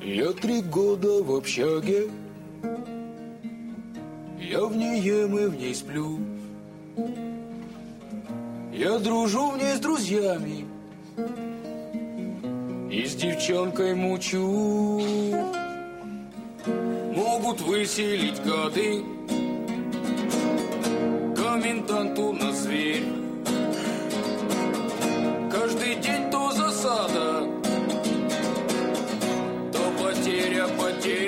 Я 3 года в общаге, я в ней ем и в ней сплю. Я дружу в ней с друзьями и с девчонкой мучу. Могут выселить гады, коменданту на зверь. Каждый день то засада, то потеря.